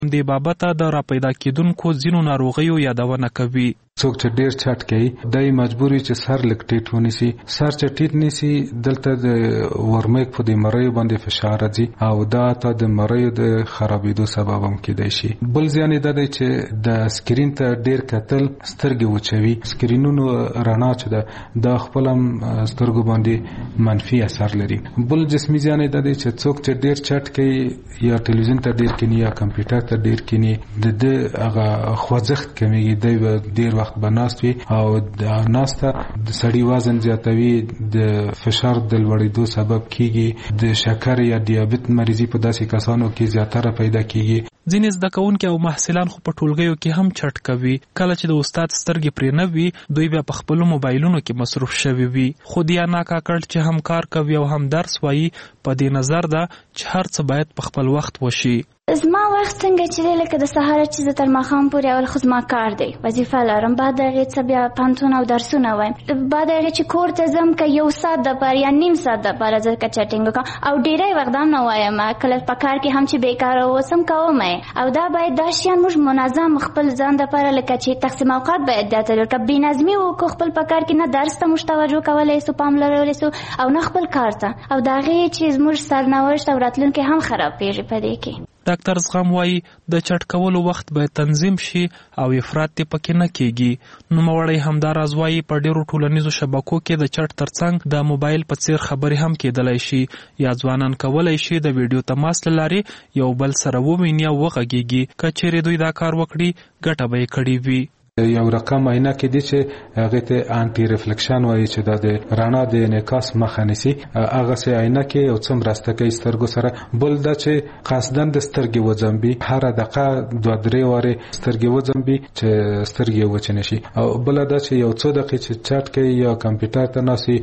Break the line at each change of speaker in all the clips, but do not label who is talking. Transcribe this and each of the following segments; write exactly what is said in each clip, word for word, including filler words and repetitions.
دې بابته د راپیدا کېدونکو ځینو ناروغیو یادونه کوي.
څوک چې ډیر چټ کوي دای مجبوري چې سر لږ ټیټ ونیسي. سر چې ټیټ نیسي دلته د ورمېږ په دې مریو باندې فشار راځي او دا ته د مریو د خرابېدو سبب هم کېدای شي. بل ځان دا دی چې د سکرین ته ډیر کتل سترګې وچوي. سکرینونو رڼا چې ده دا خپل هم سترګو باندې منفي اثر لري. بل جسمي ځان دا دی چې څوک چې ډیر چټ کوي یا ټلویزیون ته ډیر کینی یا کمپیوټر ته ډیر کینی د دې هغه خوځښت کمیږي. دی ډیر وخت بناست وي او د ناسته د سړی وزن زیاتوي، د فشار د لوړېدو سبب کیږي، د شکر یا دیابت مریضي په داسې کسانو کې زیاتره پیدا کیږي.
ځینې زده کوونکي او محصلان خو په ټولګیو کې هم چټ کوي. کله چې د استاد سترګې پرې نه وي دوی بیا په خپلو موبایلونو کې مصروف شوي وي. خو دیا ناکاکړ چې هم کار کوي او هم درس وایي په دې نظر ده چې هر څه باید په خپل وخت وشي.
زما وخت څنګه چې دی لکه د سهار چې زه تر ماښام پورې اول خو زما کار دی، وظیفه لرم، بعد د هغې څه بیا پوهنتون او درسونه وایم، بعد د هغې چې کور ته ځم که یو ساعت دپاره یا نیم ساعت دپاره زه که چټینګ وکړم او ډېری وخت هم نه وایم، کله په کار کې هم چې بېکاره اوسم کوم او دا باید دا شیان موږ منظم خپل ځان دپاره لکه چې تقسیم اوقات باید دا تلو که بېنظمي وکړو خپل په کار کې نه درس ته موږ توجه کولی سو پام لرلی سو او نه خپل کار ته او د هغې چې زموږ سرنوشت او راتلونکی هم خرابېږي په دې کې.
ډاکټر زغم وایي د چټ کولو وخت باید تنظیم شي او افراط یې پکې نه کېږي. نوموړی همداراز وایي په ډېرو ټولنیزو شبکو کې د چټ ترڅنګ د موبایل په څیر خبرې هم کېدلی شي یا ځوانان کولی شي د ویډیو تماس له لارې یو بل سره وویني او وغږېږي. که چیرې دوی دا کار وکړي ګټه به یې کړې وي.
یو رقم عینه کې دي چې هغه ته انټي ریفلیکشن وایي چې د رڼا د انعکاس مخه نیسي. هغه سه عینه کې یو څه مرسته کوي سترګو سره. بل دا چې قصدن د سترګې وځمبي هر دقیقه دوه درې واره سترګې وځمبي چې سترګې وچ نشي. او بل دا چې یو څو دقیقې چې چټ کوي یا کمپیوټر ته ناسي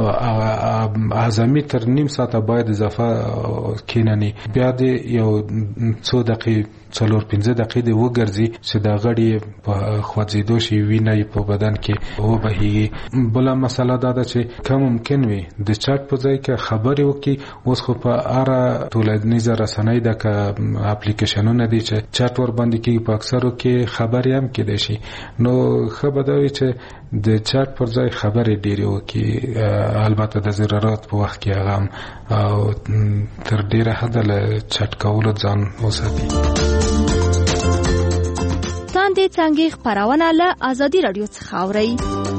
اعظمي تر نیم ساعت باید اضافه کینني. بیا دې یو څو دقیقې څلور پنځه دقیقې د وګرځي چې دا غړي په خوځېدو شي وینه په بدن کې وبهیږي. بله مسله دا ده چې که ممکن وي د چټ په ځای کې خبرې وکړي. اوس خو په هره ټولنیزه رسنۍ ده که اپلیکیشنونه دي چې چټ ور باندې کېږي په اکثرو کې خبرې هم کېدای شي. نو ښه به دا وي چې د چټ پر ځای خبرې ډېرې وکړي، البته د ضرورت په وخت کې هغه هم او تر ډېره حده له چټ کولو ځان وساتي.
تاندې څنګه خبرونه له ازادي رادیو څخه اوري.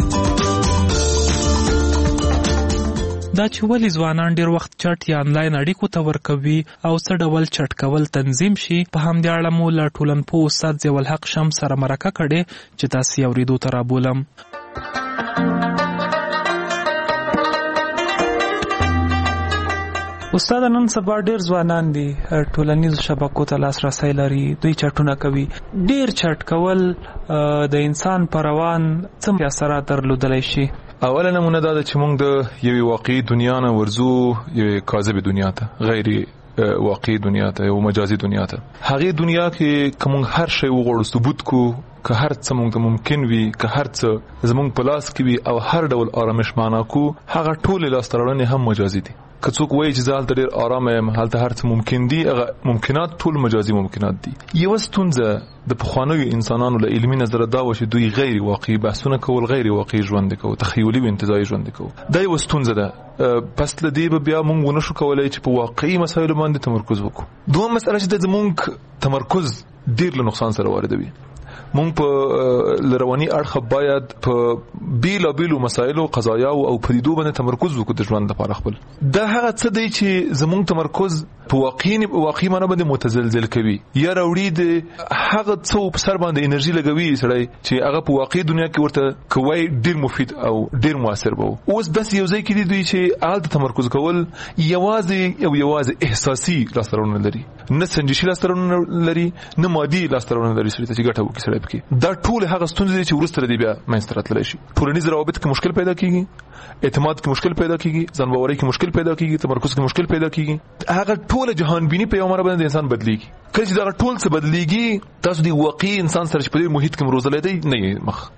دا چې ولې ځوانان ډېر وخت چټ یا انلاین اړیکو ته ورکوي او څه ډول چټ کول تنظیم شي په همدې اړه مو له ټولنپوه استاد ضیاءالحق شمس سره مرکه کړې چې تاسې یې اورېدو ته رابولم. استاد نن سبا ډیر ځوانان دي ټولنیزو شبکو ته لاسرسی لري، دوی چټونه کوي. ډیر چټ کول د انسان پر روان څه اثرات درلودلی شي؟
اوله نمونه دا ده چې موږ د یوې واقعي دنیا نه ورځو یوې کاذبې دنیا ته، غیر واقعي دنیا ته، یو مجازي دنیا ته. هغې دنیا کې که موږ هر شی وغواړو ثبوت کو، که هر څه موږ ته ممکن وي، که هر څه زموږ په لاس کې وي او هر ډول آرامش معنا کو، هغه ټولې لاسته راوړنې هم مجازي دي. که څوک وایي چې زه هلته ډېر ارامه یم، هلته هر څه ممکن دي، هغه ممکنات ټول مجازي ممکنات دي. یوه ستونزه د پخوانیو انسانانو له علمي نظره دا وه چې دوی غیر واقعي بحثونه کول، غیر واقعي ژوند کوو، تخیلي و انتزاعي ژوند کوو. دا یوه ستونزه ده. پس له دې به بیا موږ ونه شو کولی چې په واقعي مسایلو باندې تمرکز وکړو. دوهم مسئله چې ده زموږ تمرکز ډېر له نقصان سره واردوي. مونږ په لرواني اړخ باید په بیلا بیلو مسایلو، قضایاو او پدیدو باندې تمرکز وکړو د ژوند لپاره خپل. دا هغه څه دی چې زموږ تمرکز په واقعي واقعي معنی باندې متزلزل کوي یا راوړي د هغه څه په سر باندې انرژي لګوي سړی چې هغه په واقعي دنیا کې ورته کوي ډیر مفید او ډیر موثر به. اوس داسې یو ځای کې دي دوی چې هلته تمرکز کول یوازې او یوازې احساسي لاسته راوړنه لري، نه سنجشي لاسته راوړنه لري، نه مادي لاسته راوړنه لري سړي ته چې ګټه وکړي سړی پکې. دا ټول هغه ستونزې دي چې وروسته د دې بیا منځته راتللی شي. ټولنیز روابط کې مشکل پیدا کېږي، اعتماد کې مشکل پیدا کېږي، ځان باورۍ کې مشکل پیدا کېږي، تمرکز کې مشکل پیدا کېږي. هغه ټول جهان بینی په یو مره باندې انسان بدلیږي. کله چې دا ټول څه بدلیږي، تاسو دی واقعي انسان سره چې په دې محیط کې روزلې دی نه مخ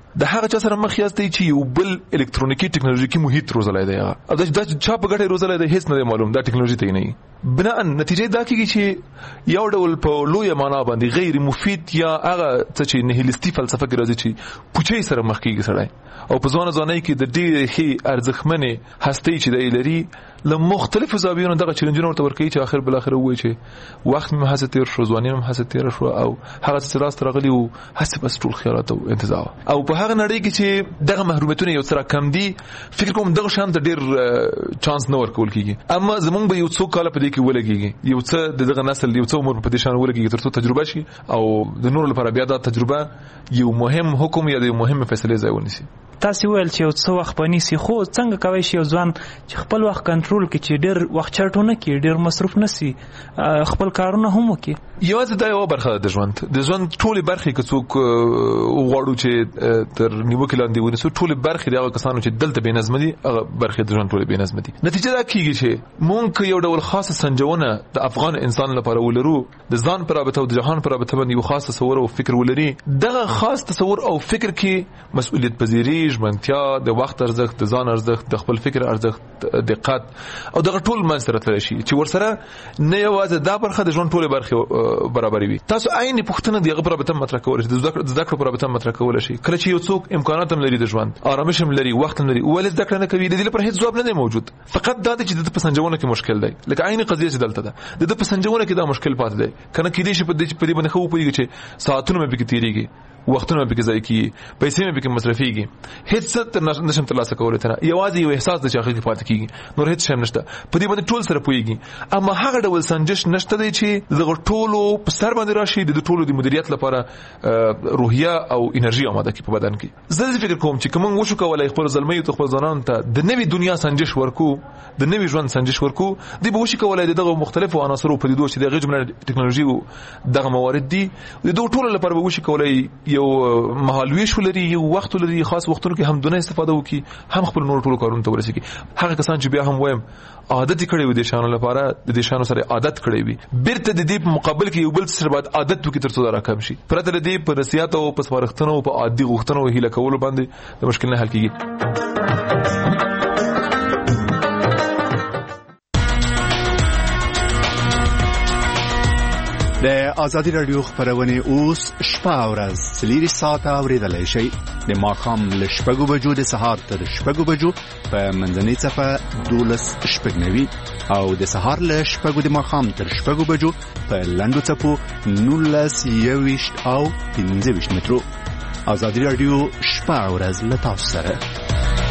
د هغه چا سره مخ یاستئ چې یو بل الکترونیکی ټکنالوژیکي محیط روزلای دی هغه او دا چا په ګټه روزلای دی هیڅ نه معلوم دا ټکنالوژي ته نه بنا نتیجه دا کیږي چې یو ډول په لوی معنا باندې غیر مفید یا هغه څه چې نهیلیستي فلسفه کې راځي چې پوچې سره مخ کیږي سړی او په ځوان ځواني کې د ډېر هي ارزښتمنې هستي چې د لري له مختلفو زاویو دغه چیلنجونه ورته ورکوي چې اخر بل اخر وایي چې وخت مې هڅه تیر شو ځواني مې هڅه تیر شو او هغه څه راست راغلی او هڅه بس ټول خیالات او انتظار او په هغه نړۍ کې چې دغه محرومیتونه یو سره کم دي فکر کوم دغه شان د ډېر چانس نه ورکول کیږي اما زمونږ به یو څو کال په دې کې ولګيږي یو څه دغه نسل یو څو عمر په دې شان ولګيږي ترڅو تجربه شي او د نور لپاره بیا دا تجربه یو مهم حکم یا د مهم فیصله ځای ونیسي.
تاسو ویل چې یو څه وخت پنيسي خو څنګه کوي شي ځوان چې خپل وخت کنټرول کړي چې ډېر وخت چټونه کړي ډېر مصرف نشي خپل کارونه هم وکړي.
یوازې دا یو برخه د ژوند د ژوند ټولې برخې که څوک وغواړو چې تر نیوکې لاندې ونیسو ټولې برخې د هغه کسانو چې دلته بې نظم دي هغه برخې د ژوند ټولې بې نظم دي. نتیجه دا کیږي چې مونږ یو ډول خاصه سنجونه د افغان انسان لپاره ولرو د ځان پر رابطه او د جهان پر رابطه باندې یو خاص تصور او فکر ولري. دغه خاص تصور او فکر کې مسؤلیت پذیری ژمنتیا د وخت ارزښت د ځان ارزښت د خپل فکر ارزښت دقت او دغه ټول منځ سره تللی شي چې ورسره نه یوازې دا برخه د ژوند ټولې برخې برابروي. تاسو عین پوښتنه دغه پر رابطه مطرح کول شي د زده کړو پر رابطه مطرح کول شي کله چې یو څوک امکانات هم لري د ژوند آرامش هم لري وخت هم لري ولې زده کړه نه کوي د دې لپاره هیڅ ځواب نه موجود فقط دا چې د پسنجونه کې مشکل دی لکه عین قضیه چې دلته ده د پسنجونه کې دا مشکل پاتې دی کنه کې دي چې په دې باندې خو پوهیږي چې ساعتونه مې پکې تیریږي وختونه به کې ځای کی پیسې مې به کې مصرفيږي هیڅ څه نشم ترلاسه کولای تر یوازې یو احساس د چاخې کې پاتې کیږي نور هیڅ شم نشته په دې باندې ټول سره پويږي اما هغه ډول سنجش نشته دی چې زغ ټولو په سر باندې راشي د ټولو د مدیریت لپاره روحیه او انرژي آماده کی په بدن کې زه فکر کوم چې کوم وشو کولای خپل ظلمي او خپل ځانان ته د نوې دنیا سنجش ورکو د نوې ژوند سنجش ورکو دی به وشي کولای دغه مختلفو عناصرو په دې دوه چې دغه جمله ټکنالوژي دغه موارد دي د دوه ټولو لپاره به وشي کولای یو مهالويش ولري یو وخت ولري خاص وختونو کې هم دونه استفاده وکي هم خپل نور ټولو کارونه ته ورسېږي هغه کسان چې بیا هم وایم عادت کړي وي د شانو لپاره د دې شانو سره عادت کړي وي بیرته د دې په مقابل کې یو بل سره بعد عادت وکي ترڅو دا راکم شي پرته د دې په نصيحت او په سپارښتنو او په عادي غوښتنو هیله کول باندې د مشکل نه حل کیږي.
د آزادی رادیو خبرونه اوس شپه او ورځ سلیری ساعته اوریدلای شي د ماقام ل شپږو بجو د سهار تر شپږو بجو په منځنۍ صفه دولس شپږنوي او د سهار ل شپږو د ماقام تر شپږو بجو په لندو صفو نولس یويشت او پنځه ویشت مترو. آزادی رادیو شپه او ورځ له تاسو سره.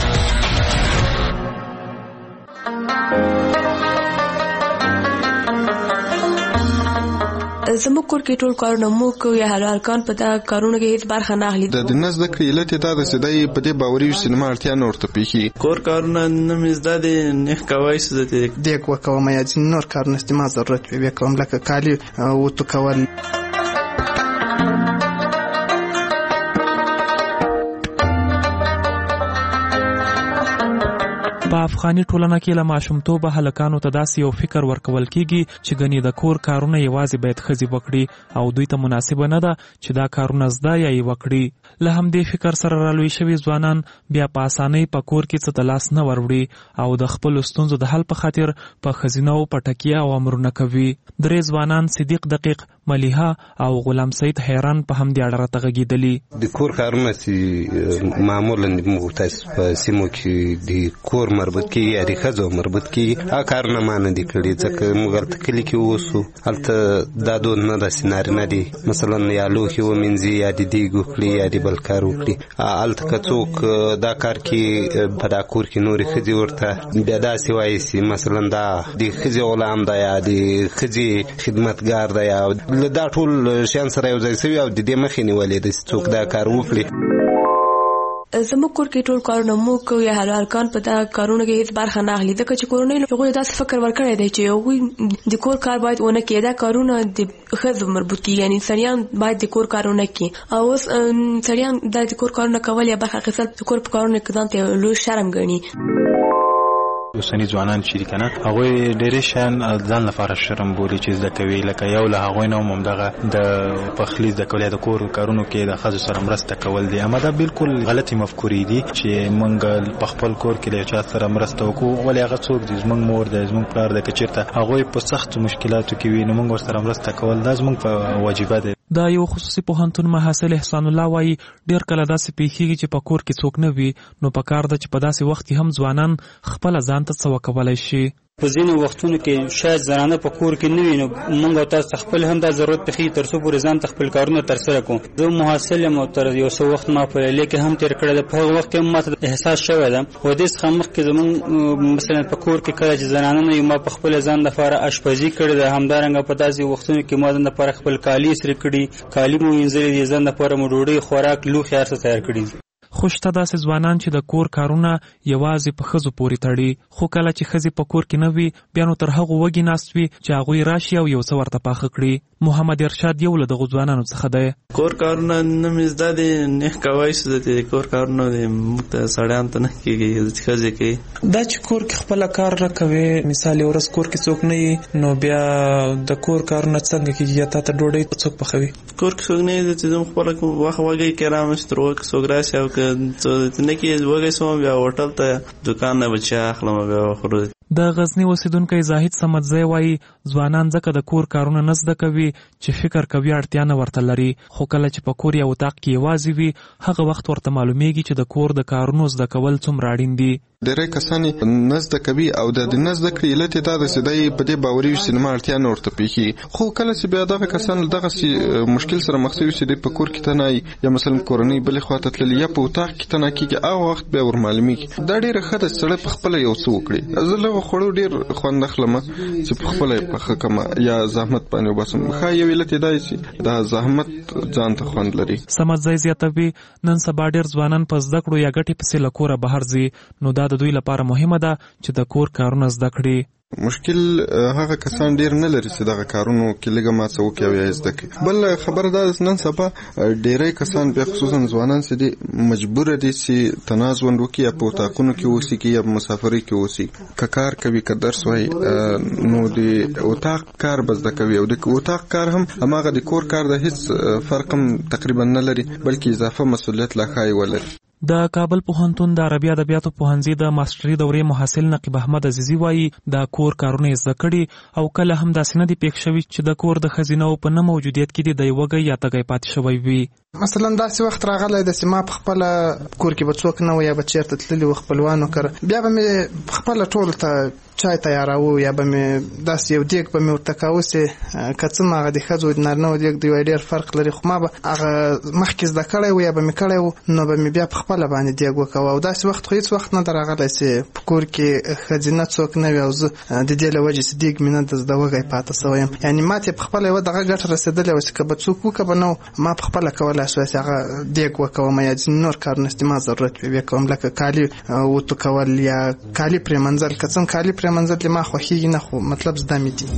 زموږ کور کې ټول کارونه مو کوي یا حلال کان په دا کارونه کې هیڅ برخه نه اخلي
د دنس د کړیلت ته د سدای په دې باوري سینما ارتیا نور ته پیخي
کور کارونه نمز د نه کوي څه
د کو کوم یا نور کارونه استعمال ضرورت وي کوم لکه کالی او تو کول
په افغاني ټولنه کې له ماشومتوبه هلکانو ته داسې یو فکر ورکول کیږي چې ګنې د کور کارونه یوازې باید ښځې وکړي او دوی ته مناسبه نه ده چې دا کارونه زده یا یې وکړي. له همدې فکر سره رالوی شوي ځوانان بیا په اسانۍ په کور کې څه ته لاس نه وروړي او د خپلو ستونزو د حل په خاطر په ښځینهو په ټکیه او امرونه کوي. درې ځوانان صدیق دقیق ملیحه او غلام سید حیران په همدې اړه راته غږېدلي.
د کور کارونه چې معمولا مختص په سیمو کې د کور مربوط کیږي یا د ښځو مربوط کیږي هغه کارونه ما نه دي کړي ځکه موږ هلته کلي کې اوسو هلته دا دود نه داسې نارینه دي مثلا یا لوښي ومینځي یا د دیګ وکړي یا د بل کار وکړي هلته که څوک دا کار کې په دا کور کې نورې ښځې ورته بیا داسې وایي سي مثلا دا د ښځې غلام ده یا د ښځې خدمتګار ده یا له دا ټول شیان سره یو ځای سوي او د دې مخې نیولې ده چې څوک دا کار وکړي.
زموږ کور کې ټول کارونه مو کوي یا حلال کان په دا کارونه کې هیڅ برخه نه اخلي ځکه چې کورنۍ هغوی داسې فکر ورکړی دی چې هغوی د کور کار باید ونه کړي دا کارونه د ښځو مربوط کیږي یعنې سړیان باید د کور کارونه کړي او اوس سړیان دا د کور کارونه کول یا برخه اخیستل د کور په کارونه کې ځان ته لوی شرم ګڼي.
اوسنی ځوانان چې کنه هغه ډېر شان ځان لپاره شرم بولي چې زده کوي لکه یو له هغه نه هم دغه د پخلی د کولای د کور کارونو کې د خځو سره مرسته کول دي اما دا بالکل غلطي مفکورې دي چې موږ په خپل کور کې له چا سره مرسته وکړو ولې هغه څوک دي زموږ مور د زموږ پلار د کچیرته هغه په سخت مشکلاتو کې وي نو موږ سره مرسته کول دا زموږ په واجبات دي.
دا یو خصوصي پوهنتون محصل احسان الله وایي ډېر کله داسې پیښیږي چې په کور کې څوک نه وي نو په کار ده چې په داسې وخت کې هم ځوانان خپله ځان ته څه وکولی شي.
په ځینو وختونو کې شاید زنانه په کور کې نه وي نو موږ او تاسو خپل هم دا ضرورت پېښي تر څو پورې ځان ته خپل کارونه ترسره کوو. زه محصل یم او تر یو څه وخت ما په لیکه هم تېر کړی ده. په هغه وخت کې ما ته احساس شوی ده و دې څخه مخکې زموږ مثلا په کور کې کله چې زنانه نه وي ما په خپل ځان لپاره اشپزي کړې ده. همدارنګه په داسې وختونو کې ما ځان لپاره خپل کالي استری کړي کالي مو وینځلي دي ځان لپاره مو ډوډۍ خوراک لوښي هر څه تیار کړي.
خو شته داسې ځوانان چې د کور کارونه یوازې په ښځو پورې تړي خو کله چې ښځې په کور کې نه وي بیا نو تر هغو وږي ناست وي چې هغوی راشي او یو څه ورته پاخه کړي. محمد ارشاد یو له دغو ځوانانو څخه دی.
کور کارونه نه مې زده دي نه کوای شو د کور کارونه موږ ته سړیان ته نه کېږي ښځې کوي.
دا چې کور کې خپله کار نه کوي مثال یو ورځ کور کې څوک نه وي نو بیا د کور کارونه څنګه کېږي یا تا ته ډوډۍ څوک پخوي؟
کور کې څوک نه وي چې زه خپله وخت وږی کې رامنځته تر وږي څوک راشي او که نه کې وږی شوم بیا هوټل ته دوکان نه به چای اخلم بیا خورو.
د غزنی اوسیدونکی زاهد صمدزی وایي ځوانان ځکه د کور کارونه نه زده کوي چې فکر کوي اړتیا نه ورته لري خو کله چې په کور یا اتاق کې یوازې وي هغه وخت ورته معلومیږي چې د کور د کارونو زده کول څومره اړین دي.
ډېری کسان نه زده کوي او د نه زده کړې علت یې دا ده چې دی په دې باوري وي چې زما اړتیا نه ورته پېښېږي. خو کله چې بیا دغه کسان دغسې مشکل سره مخ شوي چې دی په کور کې تنه یا مثلا کورنۍ بلې خوا ته تللي یا په اتاق کې تنه کېږي هغه وخت بیا ور معلومېږي. دا ډېره ښه ده چې سړی په خپله یو څه وکړي. زه له خوړو ډېر خوند اخلم چې په خپله یې پخه کړم یا زحمت باندې وباسم. ښه یو علت یې دا چې دا زحمت ځان ته خوند لري.
صمدزی زیاتوي نن سبا ډېر ځوانان په زده کړو یا ګټې پسې له کوره بهر ځي نو دا د دوی لپاره مهمه ده چې د کور کارونه زده کړي.
مشکل هغه کسان ډیر نه لري چې دغه کارونو کې لږه ما څه وکړي او یا زده کړي. بل خبره دا نن سبا ډیری کسان بیا خصوصا ځوانان چې دي مجبور دي چې تنازل وکړي یا په اتاقونو کې اوسي یا په مسافرۍ کې اوسي. که کار کوي که درس وایي نو د اتاق کار به زده کوي او د اتاق کار هم هماغه د کور کار د هیڅ فرق هم تقریبا نه لري بلکې اضافه مسؤلیت لا ښایي ولري.
د کابل پوهنتون د عربي ادبیاتو پوهنځي د ماستري دورې محصل نقیب احمد عزیزي وایي د کور کارونه زده کړي او کله هم داسې نه دي پېښ شوي چې د کور د ښځینه‌و په نه موجودیت کې د وږی یا تږی پاتې شوی وي.
مثلا داسې وخت راغلی ده چې ما په خپله کور کې به څوک نه و یا به چېرته تللي و خپلوانو کره بیا به مې خپله ټولو ته چای تیاراوه یا به مې داسې یو دیګ به مې ورته کاوه چې که څه هغه د ښځو د نارینهو دیګ د یو ډېر فرق لري خو ما به هغه مخکې زده کړی و یا به مې کړی و نو به مې بیا په خپله باندې دیګ وکوه او داسې وخت خو هېڅ وخت نه ده راغلی چې په کور کې ښځینه څوک نه وي او زه د دې له وجې چې دیګ مې نه ده زده وږی پاته سوی یم. یعنې ما ته یې په خپله یوه دغه ګټه رسېدلې وه چې که به څوک وکړه به نه ما په خپله کولی شوی چې هغه دیګ وکوم یا ځینې نور کارونه چې ما ضرورت وي ویې کوم لکه کالي وتو کول یا کالي پرېمنځل. که څه کالي پرېمنځل ما خوښېږي نه خو مطلب زده مې دي.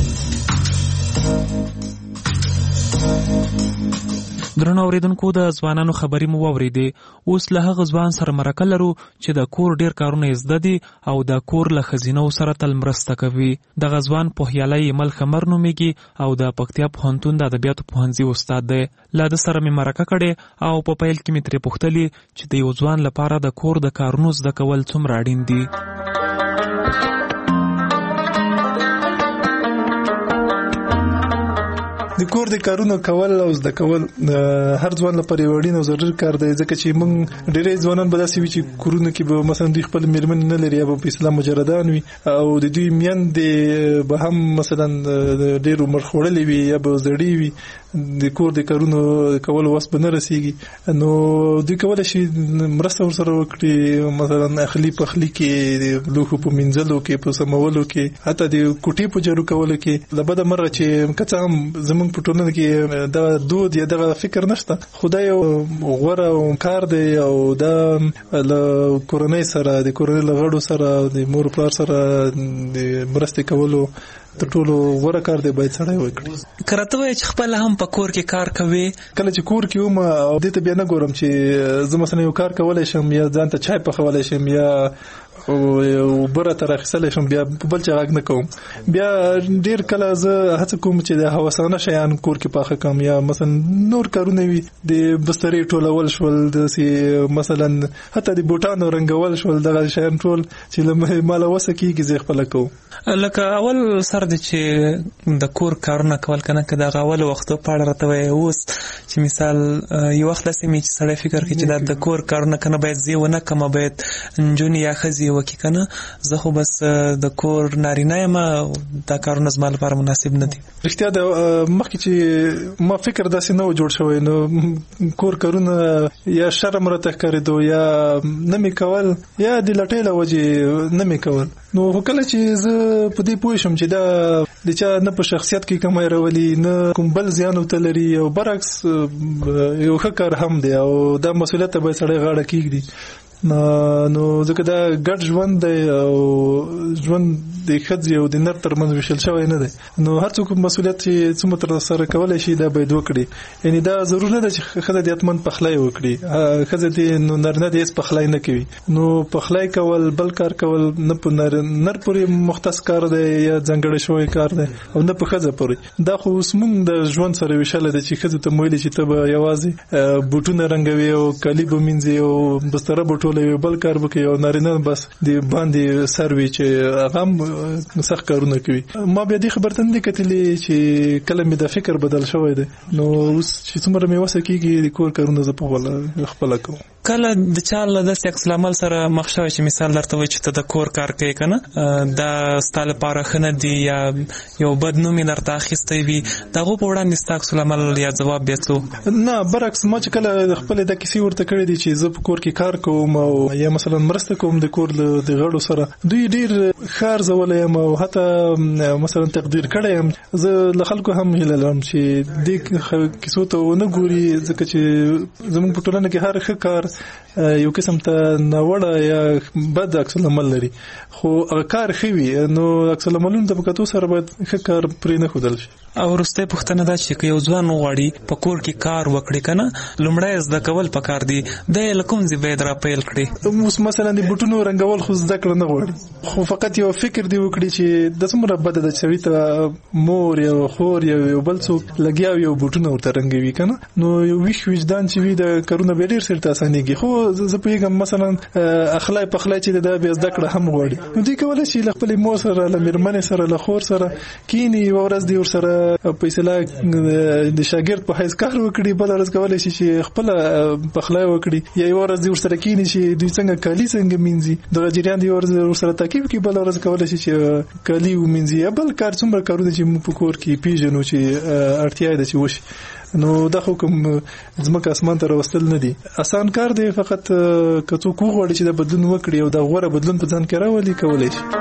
درنو اوریدونکو د ځوانانو خبرې مو واورېدې. اوس له هغه ځوان سره مرکه لرو چې د کور ډېر کارونه یې زده دي او د کور له ښځینه‌و سره تل مرسته کوي. دغه ځوان پوهیالی ایمل خمر نومیږي او د پکتیا پوهنتون د ادبیاتو پوهنځي استاد دی. له ده سره مې مرکه کړې او په پیل کې مې ترې پوښتلي چې د یو ځوان لپاره د کور د کارونو زده کول څومره اړین دي.
د کور د کارونو کول او زده کول هر ځوان لپاره یو اړین او ضروري کار دی ځکه چې موږ ډېری ځوانان به داسې وي چې کورونه کې به مثلا دوی خپل میرمن نه لري یا به په اسلام مجردان وي او د دوی میندې به هم مثلا ډېر عمر خوړلې وي یا به زړې وي د کور د کارونو کولو وس به نه رسېږي نو دوی کولی شي مرسته ورسره وکړي مثلا اخلي پخلي کې د لوښو په مینځلو کې په سمولو کې حتی د کوټې په جارو کولو کې له بده مرغه چې که څه هم زموږ په ټولنه کې دا دود یا دغه فکر نشته خو دا یو غوره کار دی او دا له کورنۍ سره د کورنۍ له غړو سره د مور پلار سره د مرستې کولو تر ټولو غوره کار دی باید سړی وکړي.
که راته وایې چې خپله هم په کور کې کار کوې
کله چې کور کې وم دې ته بیا نه ګورم چې زه مثلا یو کار کولی شم یا ځان ته چای پخولی شم یا او بره تر اخیستلی شم بیا بل چا غږ نه کوم. بیا ډېر کله زه هڅه کوم چې د هوسانه شیان کور کې پاخه کړم، یا مثلا نور کارونه وي د بسترې ټولول شول، داسې مثلا حتی د بوټانو رنګول شول، دغه شیان ټول چې له ماله وسه کېږي زه خپله کوم.
لکه اول سر دی چې د کور کارونه کول کنه که دغه اول وختو په اړه راته وایې اوس چې مثال یو وخت داسې مې چې سړی فکر کوي چې دا د کور کارونه کنه باید زه ونه کړم، باید نجونې یا ښځې وکړي کنه، زه خو بس د کور نارینه یم، دا کارونه زما لپاره مناسب نه دي.
رښتیا د مخکې چې ما فکر داسې نه و جوړ شوی، نو کور کارونه یا شرم راته ښکارېدو یا نه مې کول یا د لټۍ له وجې نه مې کول. نو خو کله چې زه په دې پوه شم چې دا د چا نه په شخصیت کې کمی راولي نه کوم بل زیان ورته لري او برعکس یو ښه کار هم دی او دا مسؤلیت ته باید سړی غاړه کېږدي. نو ځکه دا ګډ ژوند دی او ژوند د ښځې او د نر ترمنځ ویشل شوی نه دی، نو هر څوک مسؤلیت چې څومره ترسره کولی شي دا باید وکړي. یعنې دا ضرور نه ده چې ښځه دې حتمن پخلی وکړي، ښځه دې نو نارینه دې هېڅ پخلی نه کوي. نو پخلی کول بل کار کول نه په نر پورې مختص کار دی یا ځانګړی شوی کار دی او نه په ښځه پورې. دا خو اوس مونږ د ژوند سره ویشلی دی چې ښځې ته مو ویلي چې ته به یوازې بوټونه رنګوي او کالي به مینځي او بستره به ټولوي، بل کار به کوي، او نارینه بس د باندې سر وي چې هغه هم سخت کارونه کوي. ما بیا دې خبر ته نه دي کتلي چې کله مې دا فکر بدل شوی دی، نو اوس چې څومره مې وسه کېږي د کور کارونه زه په خپله کوم.
کله د چا له داسې عکس العمل سره مخ شوی چې مثال درته وایي چې ته د کور کار کوې که نه، دا ستا لپاره ښه نه دي یا یو بد نوم یې درته اخیستی وي، د هغو په وړاندې ستا عکس العمل یا ځواب بیا څه؟ نه برعکس، ما چې کله خپلې دا کیسې ورته کړې دي چې زه په کور کې کار کوم او یا مثلا مرسته کوم د کور د غړو سره، دوی ډېر ښه ارزولی یم او حتی مثلا تقدیر کړی یم. زه له خلکو هم هیله لرم چې دې کیسو ته ونه ګوري، ځکه چې زموږ په ټولنه کې هر ښه کار یو قسم ته ناوړه یا بد عکس العمل لري، خو هغه کار ښه وي، نو عکس العملونو ته په کتو سره باید ښه کار پرې نه ښودل شي. او وروستۍ پوښتنه دا چې که یو ځوان وغواړي په کور کې کار وکړي که نه، لومړی زده کول پکار دي، دی له کوم ځای باید را پیل کړي؟
اوس مثلا د بوټونو رنګول خو زده کړه نه غواړي، خو فقط یو فکر دی وکړي چې د څومره بده ده چې سړي ته مور یا خور یا یو بل څوک لګیا وي او بوټونه ورته رنګوي که نه، نو یو ویښ وجدان چې وي د کارونه به ډېر سرته اسانېږي. خو زه پوهېږم مثلا اخلی پخلی چې دا بیا زده کړه هم غواړي، نو دوی کولی شي له خپلې مور سره له مېرمنې سره له خور سره کښېني، یوه ورځ دې ورسره په اصطلاح د شاګرد په حیث کار وکړي، بله ورځ کولی شي چې خپله پخلی وکړي، یا یوه ورځ دې ورسره کښېني چې دوی څنګه کالي څنګه مینځي، دغه جریان دې ورځ ورسره تعقیب کړي، بله ورځ کولی شي چې کالي ومینځي یا بل کار څومره کارونه چې موږ په کور کې پیژنو چې اړتیا ده چې وشي. نو دا خو کوم ځمکه اسمان ته راوستل نه دي، اسان کار دی، فقط که څوک وغواړي چې دا بدلون وکړي او دا غوره بدلون په ځان کې راولي کولی شي.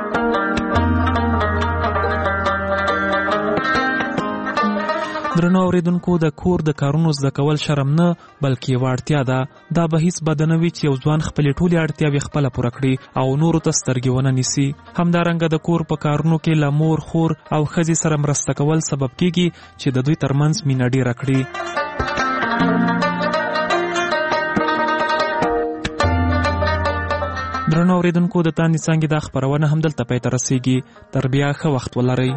درنو اوریدونکو، د کور د کارونو زده کول شرم نه بلکې یوه اړتیا ده. دا به هیڅ بده نه وي چې یو ځوان خپلې ټولې اړتیاوې خپله پوره کړي او نورو ته سترګې ونه نیسي. همدارنګه د کور په کارونو کې له مور، خور او ښځې سره مرسته کول سبب کیږي چې د دوی ترمنځ مینه ډیره کړي. درنو اوریدونکو، د تاندې څانګې دا خپرونه همدلته پای ته رسیږي. تر بیا ښه وخت ولرئ.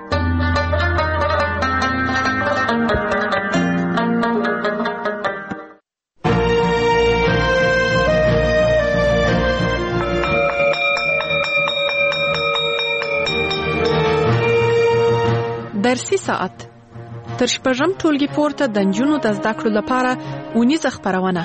درسي ساعت تر شپږم ټولګي پورته د نجونو د زده کړو لپاره اونیزه خپرونه.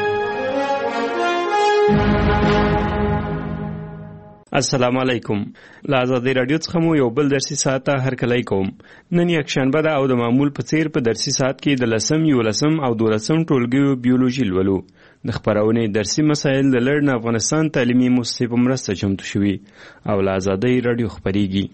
السلام علیکم. له ازادي راډیو څخه مو یو بل درسي ساعت هرکلی کوم. نن یکشنبه ده او د معمول په څیر په درسي ساعت کې د لسم، یولسم او دولسم ټولګیو بیولوژي لولو. د خپرونې درسي مسایل د لړن افغانستان تعلیمي مؤسسې په مرسته چمتو شوي او له ازادي راډیو خپریږي.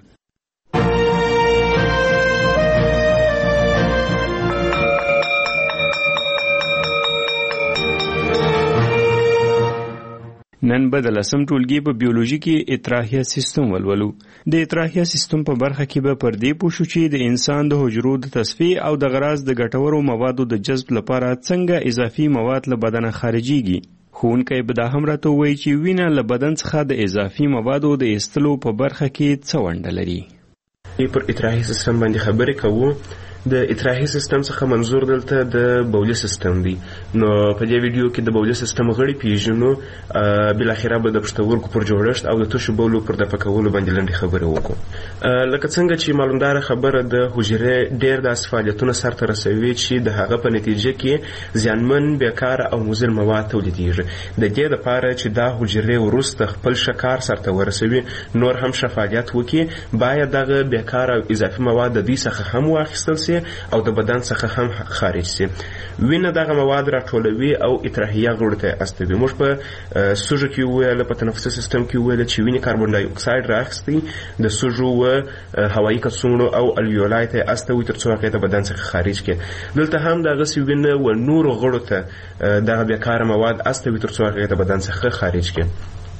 نن به د لسم ټولګي په بیولوژي کې اطراحیه سیستم ولولو. د اطراحیه سیستم په برخه کې به پر دې پوه شو چې د انسان د حجرو د تصفیې او د غراض د ګټورو موادو د جذب لپاره څنګه اضافي مواد له بدنه خارجيږي. ښوونکی به دا هم راته ووایي چې وینه له بدن څخه د اضافي موادو د ایستلو په برخه کې څه ونډه لري.
پر اطراحي سیستم باندې خبرې کوو. د اطراحي سیستم څخه منظور دلته د بولي سیستم دی. نو په دې ویډیو کې د بولي سیستم غړي پیژنو، بل اخره به د پښتورګو پر جوړښت او د تشو بولو پر دفع کولو باندې لنډه خبرې وکړو. لکه څنګه چې معلومدار خبره د حجرې ډېر د فعالیتونو سرته رسوي چې د هغه په نتیجه کې زیانمن، بیکاره او مضر مواد تولیدېږي. د دې لپاره چې دا حجرې وروسته خپل شکار سرته ورسوي، نور هم فعالیت وکړي، باید دغه بیکاره او اضافي مواد د دې څخه هم واخیستل سي او د بدن څخه هم خارج سي. وینه دغه مواد راټولوي او اطراحیه غړو ته استوي. موږ په سوژو کې ویل، په تنفسي سیستم کې ویل چې وینه کاربن ډای اکساید راخستي د سوژو و هوایي کڅوړو او الویولای ته استوي تر څو هغه د بدن څخه خارج کړي. دلته هم دغه سی وینه و نور غړو ته دغه بیکاره مواد استوي تر څو هغه د بدن څخه خارج کړي.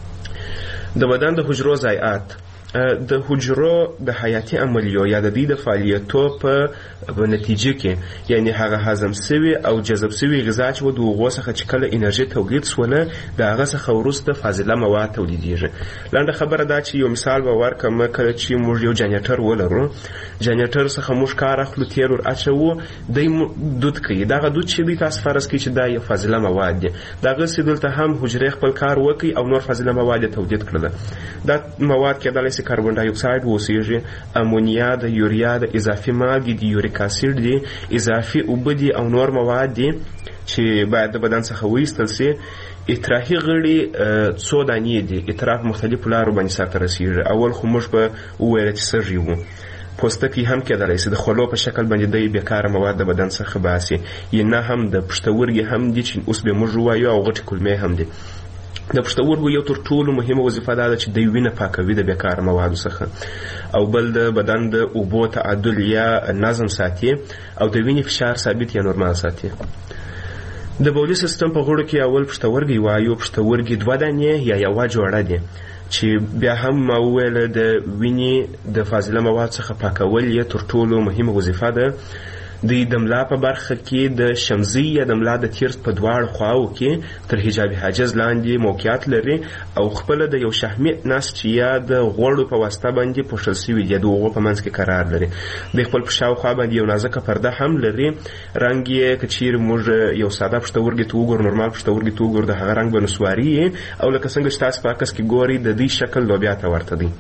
د بدن د حجرو ضایعات د حجرو د حیاتي عملیو یا د دې د فعالیتو په نتیجه کې، یعنی هغه هضم سوي او جذب سوي غذا چې و د هغو څخه چې کله انرژي تولید سوله، د هغه څخه وروسته فاضله مواد تولیدېږي. لنډه خبره دا چې یو مثال به ورکړم، کله چې موږ یو جنریټر ولرو، جنریټر څخه موږ کار اخلو، تیل ور اچوو، دی دود کوي. دغه دود چې دی تاسو فرض کړئ چې دا یو فاضله مواد دی. دغسې دلته هم حجرې خپل کار وکړي او نور فاضله مواد یې تولید کړله. دا مواد کېدلی شي کاربن ډای اکساید واوسیږي، امونیا د یوریا د اضافي مالګې د یوریک اسید دي، اضافي اوبه دي او نور مواد دي چې باید د بدن څخه وایستل سي. اطراحي غړي څو دانې دي، اطراف مختلفو لارو باندې سرته رسیږي. اول خو موږ به وویل چې سږي وو، پوستکی هم کېدلی شي د خولو په شکل باندې د بیکاره مواد د بدن څخه باسي، یا نه هم د پښتورګي هم دي چې اوس به موږ ووایو، او غټې کولمې هم دي. د پښتورګو یو تر ټولو مهمه وظیفه دا ده چې دوی وینه پاکوي د بیکاره موادو څخه، او بل د بدن د اوبو تعادل یا نظم ساتي، او د وینې فشار ثابت یا نورمال ساتي. د بولي سیستم په غړو کې اول پښتورګي وایو. پښتورګي دوه دانې یا یوه جوړه دي چې بیا هم ما وویل د وینې د فاضله مواد څخه پاکول یې تر ټولو مهمه وظیفه ده. د دملا په برخه کې د شمزي یا دملا د تیرس په دواړو خواو کې تر حجابي حاجز لاندې موقعیت لري، او خپل د یو شحمي نسج یا د غوړو په واسطه باندې پوښل شوي دي، د هغو په منځ کې قرار لري. د خپل په شاوخوا باندې یو نازکه پرده هم لري. رنګ یې که چیرې موږ یو ساده پښتورګي ته وګورو، نورمال پښتورګي ته وګورو، د هغه رنګ به نسواري، او لکه څنګه چې تاسو په عکس کې ګورئ د دې شکل لوبیا ته ورته دی.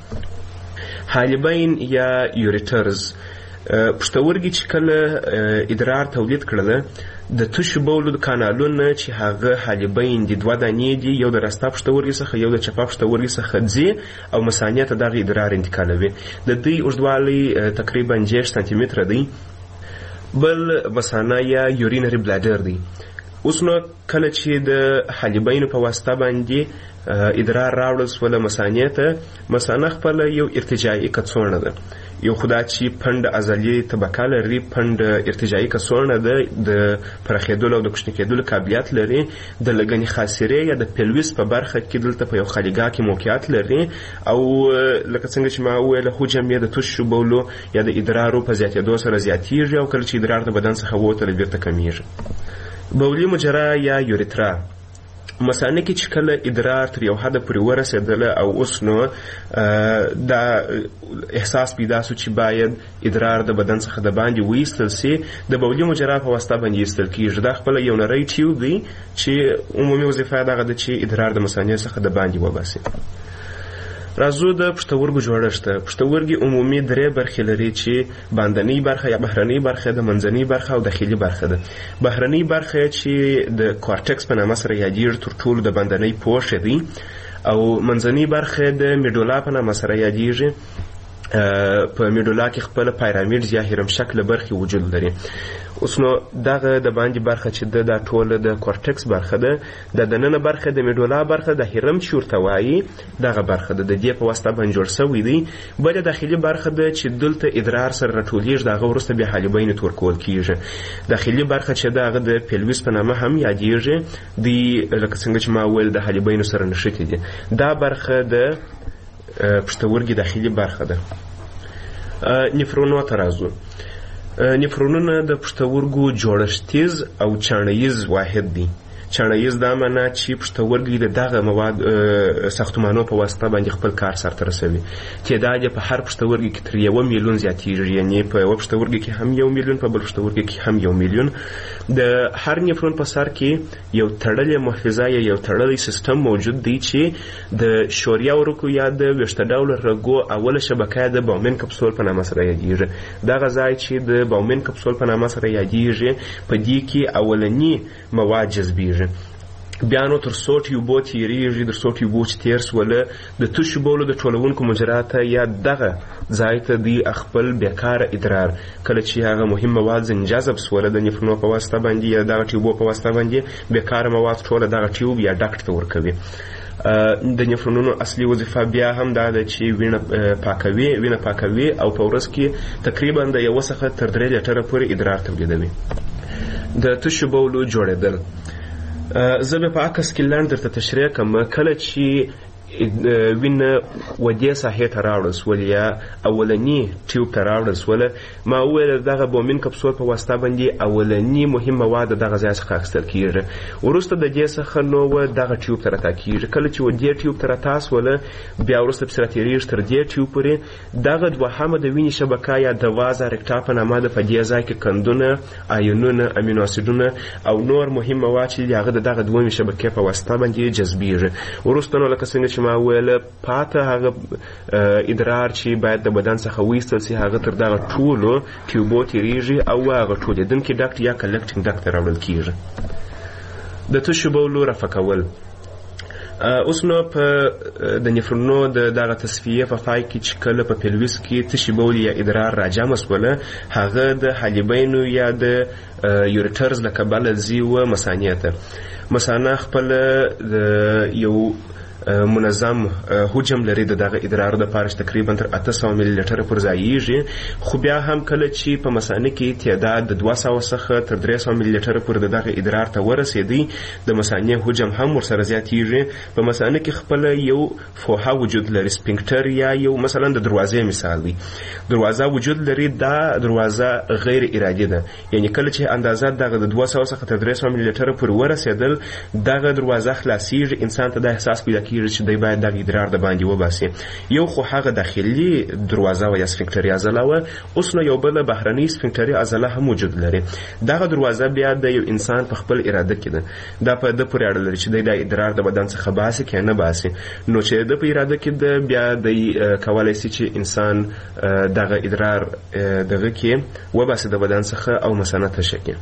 حالبین یا یوریټرز پښتورګي چې کله ادرار تولید کړله، د تشو بولو د کانالونه چې هغه حالبین دي دوه دانې دي، یو د راسته پښتورګي څخه یو د چپه پښتورګي څخه ځي او مثانې ته دغه ادرار انتقالوي. د دوی اوږدوالی تقریبا دېرش سانتي متره دی. بل مثانه یا یورینري بلاډر دی. اوس نو کله چې د حالبینو په واسطه باندې ادرار راوړل سوله مثانې ته، مثانه خپله یو ارتجاعي کڅوړه ده. یو خدا چې پنډ عضلي طبقه لري، پنډ ارتجاعي کڅوړه ده، د پراخېدلو او د کوچني کېدلو قابلیت لري. د لګنې خاصرې یا د پیلویس په برخه کې دلته په یو خالیګاه کې موقعیت لري، او لکه څنګه چې ما وویل حجم یې د تشو بولو یا د ادرارو په زیاتېدو سره زیاتېږي، او کله چې ادرار د بدن څخه ووتله بیرته کمیږي. بولي مجرا یا یوریترا مثانه کې چې کله ادرار تر یو حده پورې ورسېدله او اوس نو دا احساس پیدا سو چې باید ادرار د بدن څخه د باندې وایستل سي، د بولي مجرا په واسطه باندې ایستل کېږي. دا خپله یو نری ټیوب دی چې عمومي وظیفه یې دغه ده چې ادرار د مثانې څخه د باندې وباسي. راځو د پښتورګو جوړښت ته. پښتورګي عمومي درې برخې لري چې باندنۍ برخه یا بهرنۍ برخه ده، منځنۍ برخه او داخلي برخه ده. بهرنۍ برخه چې د کورټکس په نامه سره یادېږي تر ټولو د باندنۍ پوښ دی، او منځنۍ برخه د میډولا په نامه سره یادېږي. په میډولا کې خپل پیرامیډ یا هرم شکل برخې وجود لري. اوس نو دغه د باندې برخه چې ده دا ټوله د کورټکس برخه ده، د دننه برخه د میډولا برخه د هرم چې ورته وایي دغه برخه ده، د دې په واسطه باندې جوړ سوی دی. بله داخلي برخه ده چې دلته ادرار سره راټولیږي، د هغه وروسته بیا حالبینو ته ورکول کېږي. داخلي برخه چې ده هغه د پیلویس په نامه هم یادېږي، دی لکه څنګه چې ما وویل د حالبینو سره نښتې دي. دا برخه د پښتورګي داخلي برخه ده. نفرونو ته راځو. نفرونونه د پښتورګو جوړښتیز او چاڼیز واحد دي چڼهیز دا معنا چې پښتورګي د دغه مواد ساختمانو په واسطه باندې خپل کار سرته رسوي. تعداد یې په هر پښتورګي کې تر یو میلیون زیاتېږي، یعنې په یوه پښتورګي کې هم یو میلیون، په بل پښتورګي کې هم یو میلیون. د هر نفرون په سر کې یو تړلی محفظه یا یو تړلی سیستم موجود دی چې د شوریه ورکو یا د ویښته ډوله رګو اوله شبکه د باومن کپسول په نامه سره یادېږي. دغه ځای چې د باومن کپسول په نامه سره یادېږي په دې کې اولني مواد جذبېږي. بیا نو تر څو ټیوبو تېرېږي، تر څو ټیوبو چې تېر سوله د تشو بولو د ټولونکو مجرا ته یا دغه ځای ته دوی خپل بیکاره ادرار کله چې هغه مهم مواد ځینې جذب سوله د نفرونو په واسطه باندې یا دغه ټیوبو په واسطه باندې بیکاره مواد ټوله دغه ټیوب یا ډکټ ته ورکوي. د نفرونونو اصلي وظیفه بیا هم دا ده چې وینه پاکوي وینه پاکوي او په ورځ کې تقریبا د یو څخه تر درې لیټره پورې ادرار تولیدوي. د تشو بولو جوړېدل زه به په عکس کې لنډ درته تشریح کوم. کله چې وینه ودې ساحې ته راوړل سول یا اولني ټیوب ته راوړل سول، ما وویل دغه بومین کپسول په واسطه باندې اولني مهم مواد دغه ځای څخه اخیستل کېږي. وروسته د دې څخه نو دغه ټیوب ته راتا کېږي. کله چې ودې ټیوب ته راتا سوله بیا وروسته پسې راتېرېږي تر دې ټیوب پورې. دغه دوهمه د وینې شبکه یا د وازه رکټا په نامه ده. په دې ځای کې کندونه، آیونونه، امینو اسیدونه او نور مهم مواد چې هغه د دغه دویمې شبکې په واسطه باندې جذبېږي. وروسته نو لکه څنګه چې ما ویل پاته هغه ادرار چې باید د بدن څخه وایستل سي هغه تر دغه ټولو ټیوبو تېرېږي او هغه ټولېدونکي ډکټ یا کلکټینګ ډکټ ته راوړل کېږي. د تشو بولو رفع کول. اوس نو په د نفرونو د دغه تصفیې په پای کې چې کله په پیلویس کې تشې بول یا ادرار راجمع سوله، هغه د حالبینو یا د یوریټرز له کبله ځي و مثانې ته. مثانه خپله د یو منظم حجم لري د دغه ادرار د پاره تقریبا تر اته سوه ملي لیټره پر ځایږي. خو بیا هم کله چې په مثانه کې تعداد د دوه سوه څخه تر درې سوه ملي لیټره پر د دغه ادرار ته ورسېدی، د مثانې حجم هم ورسره زیاتېږي. په مثانه کې خپل یو فوحه وجود لري، سپینکټر یا یو مثلا د دروازې مثال دی. دروازه وجود لري، دا دروازه غیر ارادي ده، یعنی کله چې اندازه دغه د دوه سوه څخه تر درې سوه ملي لیټره پر ورسېدل دغه دروازه خلاصېږي. انسان ته د احساس پیدا کېږي چې دی باید دغه ادرار د باندې وباسي. یو خو هغه داخلي دروازه و یا سفنکټري عضله وه، اوس نو یو بله بهرنۍ سفنکټري عضله هم وجود لري. دغه دروازه بیا د یو انسان په خپل اراده کې ده. دا په ده پورې اړه لري چې دی دا ادرار د بدن څخه باسي که نه باسي. نو چې د په اراده کې ده بیا دی کولی سي چې انسان دغه ادرار دغه کې وباسي د بدن څخه او مثانه تشه کړي.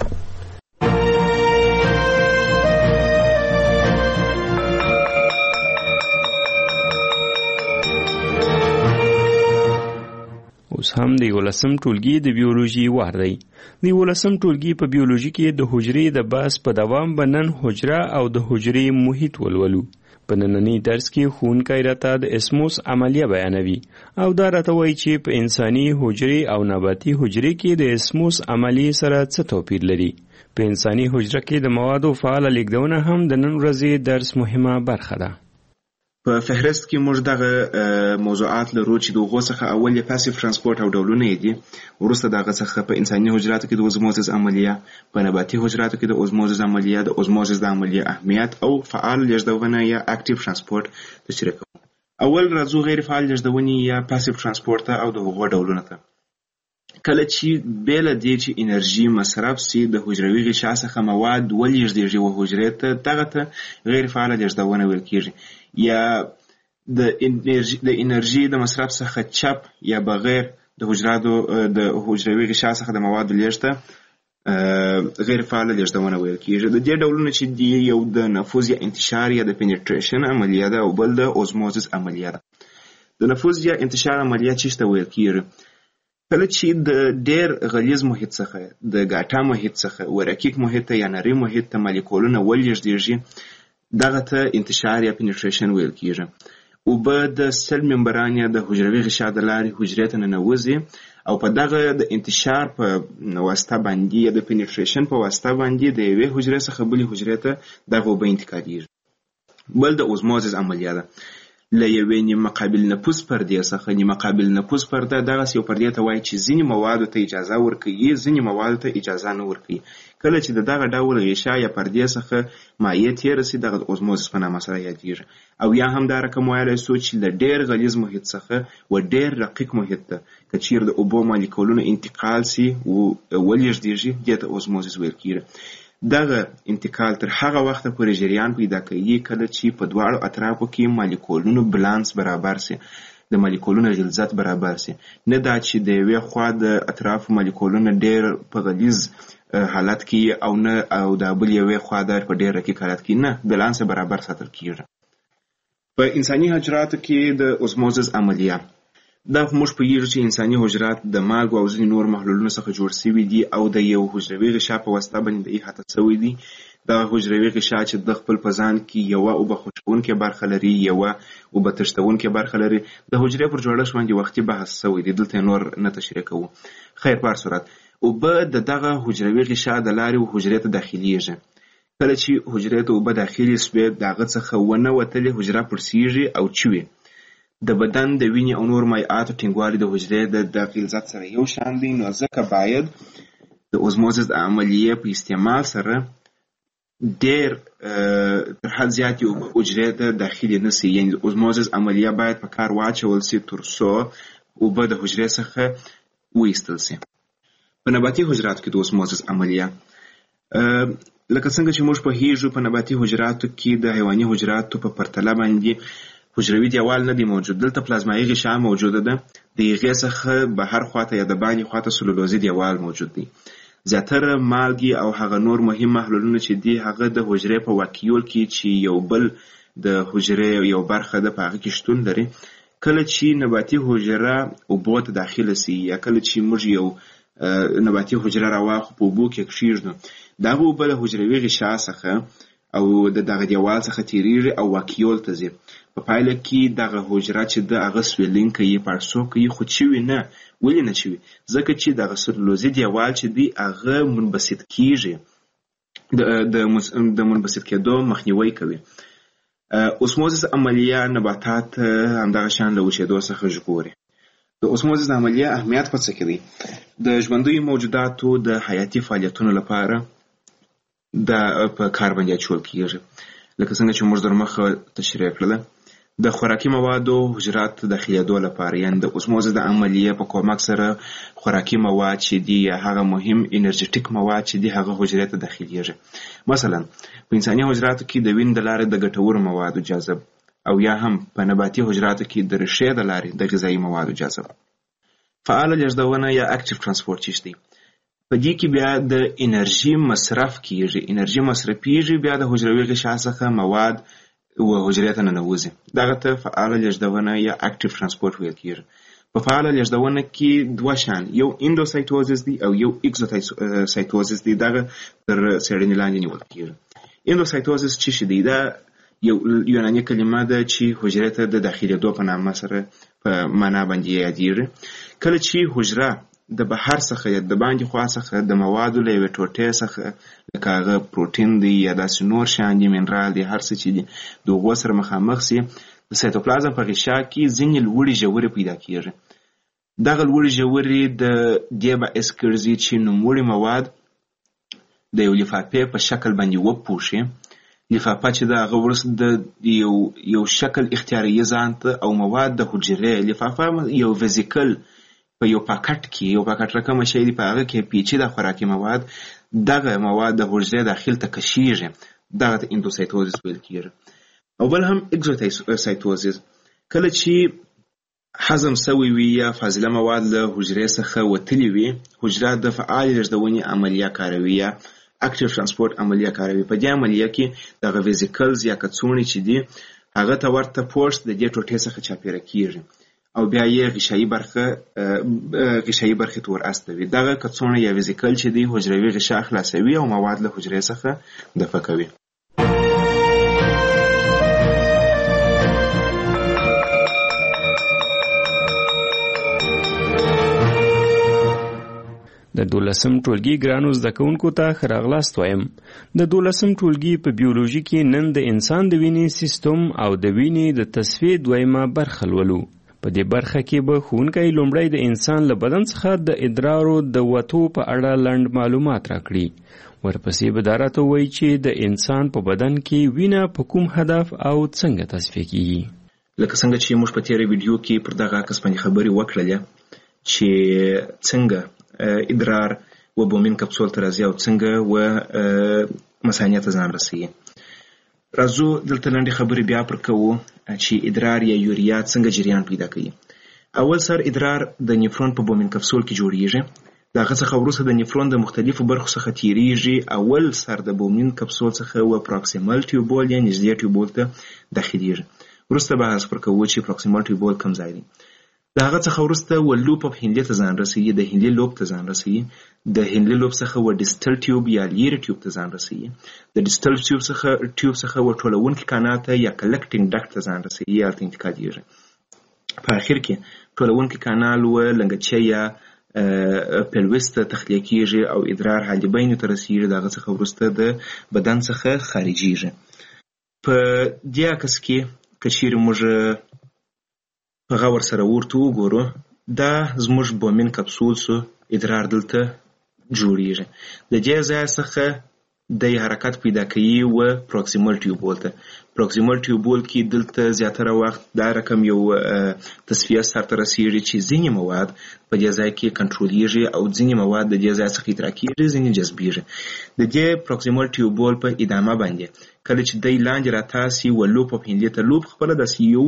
اوس هم د یولسم ټولګي د بیولوژي وار دی. د یولسم ټولګي په بیولوژي کې د حجرې د بحث په دوام به نن حجره او د حجرې محیط ولولو. په نننی درس کې ښوونکی راته د اسموس عملیه بیانوي او دا راته وایي چې په انساني حجرې او نباتي حجرې کې د اسموس عملیې سره څه توپیر لري. په انساني حجره کې د موادو فعاله لیږدونه هم د نن ورځې درس مهمه برخه ده.
په فهرست کې موږ دغه موضوعات لرو چې د هغو څخه اول یې پاسیف ترانسپورت او ډولونه یې دي. وروسته دغه څخه په انساني حجراتو کې د اوزموزس عملیه، په نباتي حجراتو کې د اوزموزس عملیه، د اوزموزس د عملیه اهمیت او فعال لیږدونه یا اکټیو ترانسپورت تشریح کوو. اول راځو غیر فعال لیږدونې یا پاسیف ترانسپورت او د هغو ډولونه ته. کله چې بیله دې چې انرژي مصرف سي د حجروي غشا څخه مواد ولېږدېږي و حجرې ته، دغه ته غیر فعاله لیږدونه ویل کېږي. یا د انرژي د انرژي د مصرف څخه چپ یا بغیر د حجراتو د حجروي غشا څخه د موادو لیږد غیر فعاله لیږدونه ویل کېږي. د دې ډولونه چې دی یو د نفوذ یا انتشار یا د پینټریشن عملیه ده او بل د اوزموزس عملیه ده. د نفوذ یا انتشار عملیه څه ته ویل کېږي؟ کله چې د ډېر غلیظ محیط څخه د ګاټا محیط څخه ورکیک محیط یا نری محیط ته مالیکولونه ولېږدېږي، دغه ته انتشار یا پینټریشن ویل کېږي. اوبه د سل ممبران یا د حجروي غشا د لارې حجرې ته ننوځي او په دغه د انتشار په واسطه باندې یا د پینټریشن په واسطه باندې د یوې حجرې څخه بلې حجرې ته دغه اوبه انتقالېږي. بل د اوزموزس عملیه ده.
له یوې نیمه قابل نفوذ پردې څخه. نیمه قابل نفوذ پرده دغسې یو پردې ته وایي چې ځینې موادو ته اجازه ورکوي، ځینې موادو ته اجازه نه ورکوي. کله چې د دغه ډول غشا یا پردې څخه مایع تېره سي دغه اوزموزس په نامه سره یادېږي. او یا هم دا رقم ویلی سو چې له ډېر غلیظ محیط څخه و ډېر رقیق محیط ته که چیرې د اوبو مالیکولونه انتقال سي ولېږدېږي دې ته اوزموزس ویل کېږي. دغه انتقال تر هغه وخته پورې جریان پیدا کوي کله چې په دواړو اطرافو کې مالیکولونو بالانس برابر سي، د مالیکولونو غلظت برابر سي. نه دا چې د یوې خوا د اطرافو مالیکولونه ډېر په غلیظ حالت کې او نه او د بل یوې خوا د په ډېر رقیق حالت کې، نه، بالانس برابر ساتل کېږي. په انساني حجراتو کې د اوزموزس عملیه دا موږ پوهیږو چې انساني حجرات د مالګو او ځینې نور محلولونو څخه جوړ شوي دي او د یو حجروي غشا په واسطه باندې د احاطه شوي دي. دغه حجروي غشا چې د خپل په ځان کې یوه اوبه خوشبونکې برخه لري، یوه اوبه تښتونکې برخه لري. د حجرې پر جوړښت باندې وختي بحث شوی دی، دلته نور نه تشریح کوو. خیر، په هر صورت اوبه د دغه حجروي غشا د لارې حجرې ته داخلیږي. کله چې حجرې ته اوبه داخلي شوې د هغه څخه ونه وتلې حجره پړسیږي او چوي. د بدن د وینې او نور مایعاتو ټینګوالی د حجرې د غلظت سره یو شان دی، نو ځکه باید د اوزموزس د عملیې په استعمال سره ډېر تر حد زیاتې اوبه حجرې ته داخلي نه سي. یعنې د اوزموزس عملیه باید په کار واچول سي تر څو اوبه د حجرې څخه وایستل سي. په نباتي حجراتو کې د اوزموزس عملیه لکه څنګه چې موږ پوهیږو په نباتي حجراتو کې د حیواني حجراتو په پرتله باندې حجروي دیوال نه دی موجود. دلته پلازمایي غشا موجوده ده، د هغې څخه بهر خواته یا د باندې خواته سلولوزي دیوال موجود دی. زیاتره مالګې او هغه نور مهم محلولونه چې دي هغه د حجرې په واکیول کې چې یو بل د حجرې یو برخه ده په هغه کې شتون لري. کله چې نباتي حجره اوبو ته داخله سي یا کله چې موږ یو نباتي حجره راواخو په اوبو کې کښېږدو، دغه اوبه له حجروي غشا څخه او د دغه دیوال څخه تیریږي او واکیول ته ځي. په پایله کې دغه حجره چې د هغه سویلینګ کوي، پړسو کوي، خو چوي نه. ولې نه چوي؟ ځکه چې دغه سلولوزي دیوال چې دی هغه منبسط کیږي، د منبسط کېدو مخنیوی کوي. اوسموزس عملیه نباتات همدغه شان له وچېدو څخه ژغوري. د اوسموزس عملیه اهمیت په څه کې دی؟ د ژوندیو موجوداتو د حیاتي فعالیتونو لپاره د په کار باندې اچول کېږي. لکه څنګه چې موږ در مخه تشریح کړله، د خوراکي موادو حجرات داخلېدو لپاره، یعنې د اوسموزس د عملیې په کومک سره خوراکي مواد چې دي یا هغه مهم انرژیټیک مواد چې دي هغه حجرې ته داخلېږي. مثلا په انساني حجراتو کې د وینې د لارې د ګټورو موادو جذب او یا هم په نباتي حجراتو کې د ریښې د لارې د غذایي موادو جذب. فعاله لېږدونه یا اکټیو ترانسپورټ چې دی، په دې کې بیا د انرژي مصرف کیږي، انرژي مصرفیږي، بیا د حجروي غشا څخه مواد و حجرې ته ننوځي. دغه ته فعاله لېږدونه یا اکټیو ترانسپورټ ویل کیږي. په فعاله لېږدونه کې دوه شان، یو اندوسایتوزس دی او یو اکزوسایتوزس دی. دغه تر څېړنې لاندې نیول کیږي. اندوسایتوزس څه شی دی؟ دا یو یوناني کلمه ده چې حجرې ته د داخلېدو په نامه سره په معنا باندې یادېږي. کله چې حجره د بهر څخه یا د باندې خوا څخه د موادو له یوې ټوټې څخه لکه هغه پروټین دی یا داسې نور شیان دي، منرال دی، هر څه چې دي، د هغو سره مخامخ سي، د سایتوپلازم په غشا کې ځینې لوړې ژورې پیدا کېږي. دغه لوړې ژورې د دې باعث ګرځي چې نوموړي مواد د یو لفافې په شکل باندې وپوښي. لفافه چې د هغه وروسته د یو یو شکل اختیاروي ځان ته او مواد د حجرې. لفافه یو ویزیکل په یو پاکټ کې، یو پاکټ رقم شی دی، په هغه کې پیچیده خوراکي مواد، دغه مواد د حجرې داخل ته کشیږي. دغه ته اندوسایتوزس ویل کېږي. او بل هم اکزوسایتوزس، کله چې هضم سوی وي یا فاضله مواد له حجرې څخه وتلي وي، حجره د فعال لېږدونې عملیه کاروي یا اکټیو ترانسپورټ عملیه کاروي. په دې عملیه کې دغه ویزیکلز یا کڅوړې چې دي هغه ته ورته پوسټ د دې ټوټې څخه چاپېره کیږي او بیا یې غشایي برخه غشایي برخې ته ور استوي. دغه کڅوړه یا ویزیکل چې دی حجروي غشا خلاصوي او مواد له حجرې څخه دفع کوي.
د دولسم ټولګي ګرانو زده کوونکو ته ښه راغلاست وایم. د دولسم ټولګي په بیولوژي کې نن د انسان د وینې سیستم او د وینې د تصفیې دویمه برخه لولو. په دې برخه کې به ښوونکی لومړی د انسان له بدن څخه د ادرارو د وتو په اړه لنډ معلومات راکړي. ورپسې به دا راته ووایي چې د انسان په بدن کې وینه په کوم هدف او څنګه تصفیه کیږي.
لکه څنګه چې موږ په تیره ویډیو کې پر دغه عکس باندې خبرې وکړلې چې څنګه ادرار و بومین کپسول ته راځي او څنګه و مثانې ته ځان رسوي. راځو دلته لنډې خبرې بیا پر کوو چې ادرار یا یوریا څنګه جریان پیدا کوي. اول سر ادرار د نیفرون په بومین کپسول کې جوړیږي. د هغه څخه وروسته د نیفرون د مختلفو برخو څخه تیریږي. اول سر د بومین کپسول څخه و پروکسیمل ټیوبول یا نږدې ټیوبول ته داخلیږي. وروسته بحث پر کوو چې پروکسیمل ټیوبول کوم ځای دی. د هغه څخه وروسته و لوپ اف هینلې ته ځان رسوي. د هینلې لوب ته ځان رسوي. د هینلې لوب څخه و ډیسټل ټیوب یا لیرې ټیوب ته ځان رسوي. د ډیسټل ټیوب څخه ټیوب څخه و ټولونکي کانال ته یا کلکټینګ ډکټ ته ځان رسوي یا ته انتقالېږي. په اخر کې ټولونکي کانال و لنګچه یا پلوس ته تخلیه کیږي او ادرار حالبین ته رسیږي. د هغه څخه وروسته د بدن څخه خارجیږي. په دې عکس کې که چیرې موږ په غور سره ورته وګورو دا زموږ بومین کپسول سو ادرار دلته جوړیږي. د دې ځای څخه د حرکت پیدا کوي و پروکسیمل ټیوبول ته. پروکسیمل ټیوبول کې دلته زیاتره وخت دا رقم یو تصفیه سرته رسیږي چې ځینې مواد په دې ځای کې کنټرولېږي او ځینې مواد د دې ځای څخه ادرار کېږي، ځینې جذبېږي. د دې پروکسیمل ټیوبول په ادامه باندې کله چې دی لاندې راتاسي و لوپ اف هینلې ته، لوپ خپله داسې یو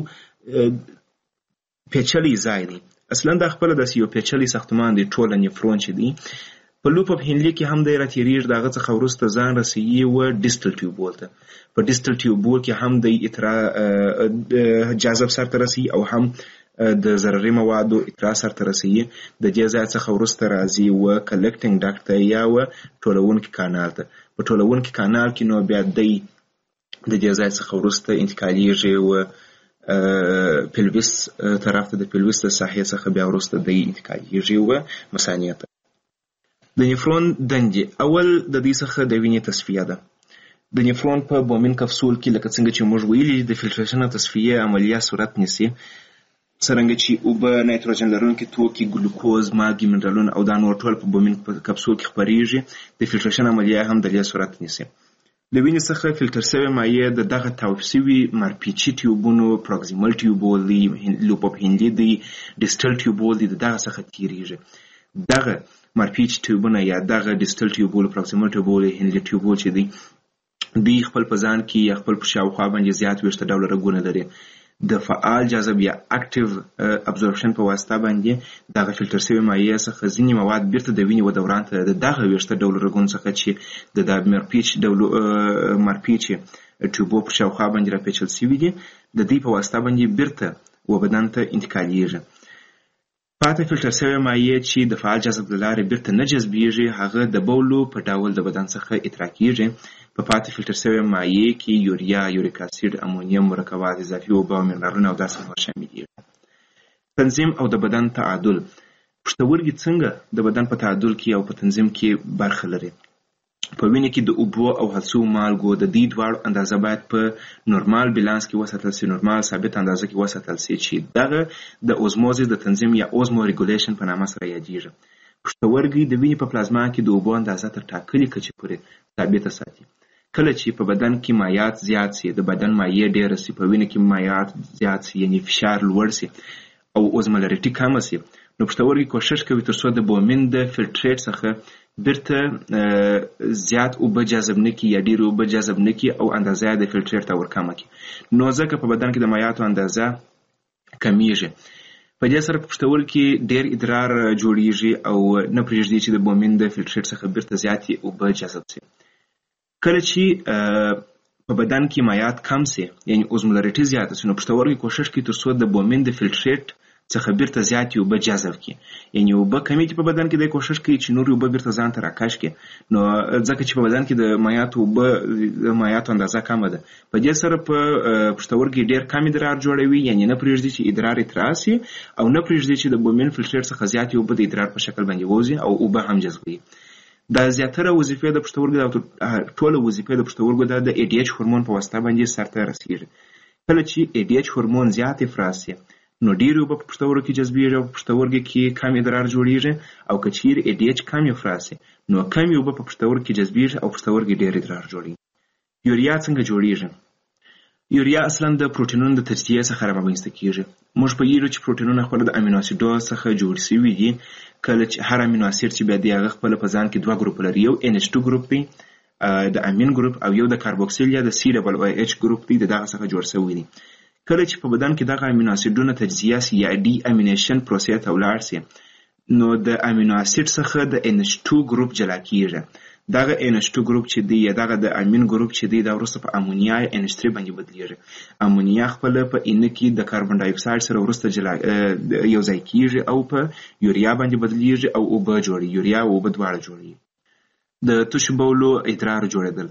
پیچلی ځای دی. اصلا دا خپله داسې یو پیچلی ساختمان دی. ټوله نیفرون چې دی په لوپ اف هینلې کې هم دی راتېرېږي. د هغه څخه وروسته ځان رسوي و ډیسټل ټیوبول ته. په ډیسټل ټیوبول کې هم دی جذب سرته رسوي او هم د ضرري موادو اطلاع سرته رسوي. د دې ځای څخه وروسته راځي و کلکټینګ ډکټ ته یا و ټولونکي کانال ته. په ټولونکي کانال کې نو بیا دی د دې ځای څخه وروسته انتقالېږي و پلویس طرف ته. د پلویس د ساحې څخه بیا وروسته دی انتقالېږي و مثانې ته. د نیفرون دندې اول د دې څخه د وینې تصفیه ده. د نیفرون په بومین کپسول کې لکه څنګه چې موږ ویلي د فلټریشن او تصفیې عملیه صورت نیسي. څرنګه چې اوبه، نایتروجن لرونکي توکي، ګلوکوز، مالګې، منرالونه او دا نور ټول په بومین کپسول کې خپریږي. د فلټریشن عملیه هم د دې صورت نیسي. د وینې څخه فلټر شوې مایع د دغه تاوپ شوي مارپیچي ټیوبونو، پروکسیمل ټیوبول دی، لوپ اف هینلې دی، ډیسټل ټیوبول دی، د دغه څخه تیریږي. دغه مارپیچ ټیوبونه یا دغه ډیسټل ټیوبول، پروکسیمل ټیوبول، هینلې ټیوبول چې دی دوی خپل په ځان کې یا خپل په شاوخوا باندې زیات ویشته ډوله رګونه لري. د فعال جذب یا اکټیو ابزورپشن په واسطه باندې دغه فلټر شوی مایع څخه ځینې مواد بیرته د وینې و دوران ته د دغه ویشته ډوله رګونو څخه چې د مارپیچ ډولو مارپیچ ټیوبو په شاوخوا باندې راپیچل شوي دي د دې په واسطه باندې بیرته و بدن ته انتقالېږي. پاتې فلټر شوی مایع چې د فعال جذب له لارې بیرته نه جذبېږي هغه د بولو په ډول د بدن څخه اطراح کېږي. په پاتې فلټر شوی مایع کې یوریا، یوریک اسید، امونیم، مرکبات اضافي اوبه او منرالونه او داسې نور شامل دي. تنظیم او د بدن تعادل. پښتورګي څنګه د بدن په تعادل کې او په تنظیم کې برخه لري. په وینې کې د اوبو او هڅو مالګو د دې دواړو اندازه باید په نورمال بیلانس کې وساتل شي، نورمال ثابت اندازه کې وساتل شي چې دغه د اوزموزس د تنظیم یا اوزمو ریګولیشن په نامه سره یادېږي. پښتورګي د وینې په پلازما کې د اوبو اندازه تر ټاکلې کچې پورې ثابته ساتي. کله چې په بدن کې مایعات زیات شي، د بدن مایع ډېره شي، په وینې کې مایعات زیات شي یعنی فشار لوړ شي او اوزمولریټي کمه شي، نو پښتورګي کوشش کوي تر څو د بومین د فلټریټ څخه بیرته زیات اوبه جذب نه کړي یا ډېرې اوبه جذب نه کړي او اندازه یې د فلټریټ ته ورکمه کړي. نو ځکه په بدن کې د مایعاتو اندازه کمیږي. په دې سره په پښتورګي کې ډېر ادرار جوړیږي او نه پرېږدي چې د بومین د فلټریټ څخه بیرته زیاتې اوبه جذب شي. کله چې په بدن کې مایعات کم شي یعنی اوزمولریټي زیاته شي، نو پښتورګي کوشش کوي تر څو د بومین د فلټریټ څخه بیرته زیاتې اوبه جذب کړي. یعنې اوبه کمې دي په بدن کې، دی کوشش کوي چې نورې اوبه بیرته ځان ته راکش کړي. نو ځکه چې په بدن کې د مایعاتو اوبه د مایعاتو اندازه کمه ده، په دې سره په پښتورګي ډېر کم ادرار جوړوي، یعنې نه پرېږدي چې ادرار اترار سي او نه پرېږدي چې د بومین فلټر څخه زیاتې اوبه د ادرار په شکل باندې ووځي او اوبه هم جذبوي. دا زیاتره وظیفې د پښتورګو د ټوله وظیفې د پښتورګو د ای ډي ایچ هورمون په واسطه باندې سرته رسیږي. کله چې ای ډي ایچ هورمون زیات افراز شي نو ډېرې اوبه په پښتورګو کې جذبېږي او په پښتورګو کې کم ادرار جوړېږي، او که چیرې ای ډي ایچ کم افراز شي نو کمې اوبه په پښتورګو کې جذبېږي او پښتورګي ډېر ادرار جوړوي. یوریا څنګه جوړېږي؟ یوریا اصلا د پروټینونو د تجزیې څخه رامنځته کېږي. موږ پوهېږو چې پروټینونه خپله د امینو اسیدو څخه جوړ شوي دي. کله چې هر امینو اسید چې بیا دی هغه خپله په ځان کې دوه ګروپ لري، یو ان ایچ ټو ګروپ دی د امین ګروپ، او یو د کاربوکسیل یا د سی ډبل او ایچ ګروپ دی د دغه څخه جوړ شوی دی. کله چې په بدن کې دغه امینو اسیدونه تجزیه سي یا ډي امینیشن پروسې ته ولاړ سي نو د امینو اسید څخه د ان ایچ ټو ګروپ جلا کېږي. دغه ان ایچ ټو ګروپ چې دی یا دغه د امین ګروپ چې دی دا وروسته په امونیا یا ان ایچ تhree باندې بدلیږي. امونیا خپل په ان کې د کاربن ډای اکساید سره وروسته جلا یو ځای کېږي او په یوریا باندې بدلیږي او اوبه جوړي. یوریا او اوبه دواړه جوړي. د تشو بولو ادرار جوړېدل.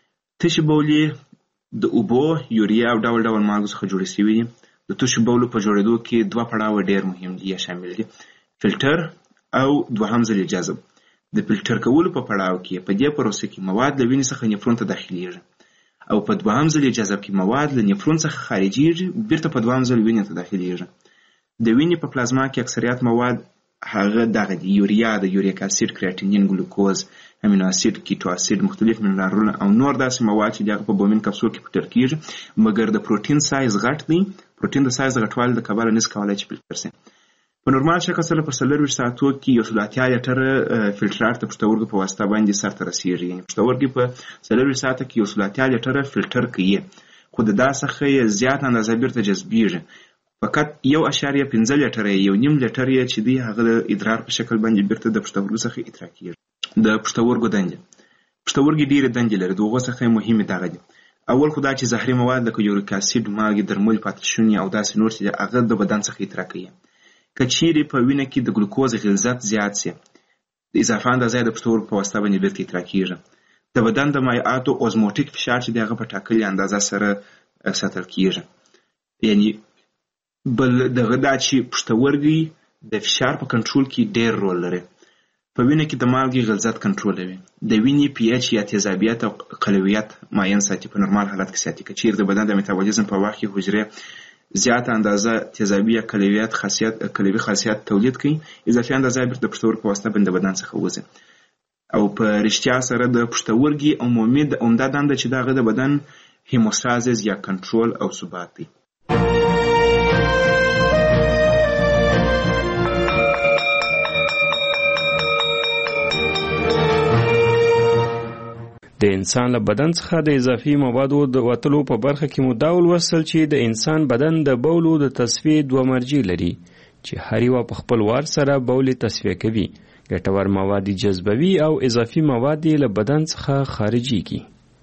تشو بولې د اوبو، یوریا او ډول ډول مالګو څخه جوړې شوي دي. د تشو بولو په جوړېدو کې دوه پړاوه ډېر مهم دي یا شامل دي، فلټر او دوهم ځل جذب. د فلټر کولو په پړاو کې په دې پروسه کې مواد له وینې څخه نفرون ته داخليږي او په دوهم ځل جذب کې مواد له نفرون څخه خارجيږي بیرته په دوهم ځل وینې ته داخليږي. د وینې په پلازما کې اکثریت مواد هغه دغه دی، یوریا، د یوریک اسید، کریاتینین، ګلوکوز، امینو اسید، کیټو اسید، مختلف منرالونه او نور داسې مواد چې دغه په بومین کپسول کې فلټر کیږي. مګر د پروتین سایز غټ دی. پروتین د سایز غټوالي د کبله نس کولای چې فلټر شي. په نورمال شکل سره په څلورویشت ساعتو کې یو سل اتیا لیټره فلټرات د پښتورګو په واسطه باندې سرته رسیږي. یعنې پښتورګي په څلورویشت ساعته کې یو سل اتیا لیټره فلټر کوي، خو د دا څخه یې زیات اندازه بیرته جذبېږي. فقط یو اشاریه پنځه لیټره یو نیم لیټر یې چې دی هغه د ادرار په شکل باندې بیرته د پښتورګو څخه ادرار کېږي. د پښتورګو دندې. پښتورګي ډېرې دندې لري، د هغو څخه مهمې دغه دي. اول خو دا چې زهري مواد لکه یوریک اسید، مالګې، درمل، پاتشوني او داسې نور چې هغه د بدن څخه ادرار کوي. که چیرې په وینه کې د ګلوکوز غلظت زیات سي د اضافه اندازه د پښتورګو په واسطه باندې بیرته ادرار کېږي. د بدن د مایعاتو اوزموټیک فشار چې دی هغه په ټاکلې اندازه سره ساتل کېږي. یعنې بل دغه دا چې پښتورګي د فشار په کنټرول کې ډېر رول لري. په وینه کې د مالګې غلظت کنټرولوي. د وینې پی ایچ یا تیزابیت او قلویت معین ساتي، په نورمال حالت کې ساتي. که چیرې د بدن د میتابولیزم په وخت کې حجرې زیاته اندازه تیزابي یا قلویت خاصیت قلوي خاصیت تولید کوي، اضافي اندازه بیرته د پښتورګو په واسطه باندې بدن څخه وځي. او په رښتیا سره د پښتورګي عمومي د عمده دنده چې دغه د بدن هیموستازیس یا کنټرول او ثبات دی.
د انسان له بدن څخه د اضافي موادو د وتلو په برخه کې مو دا ولوستل چې د انسان بدن د بولو د تصفیې دوه مرجع لري چې هر یوه په خپل وار سره بول تصفیه کوي، ګټور مواد جذبوي او اضافي مواد له بدن څخه خارجيږي.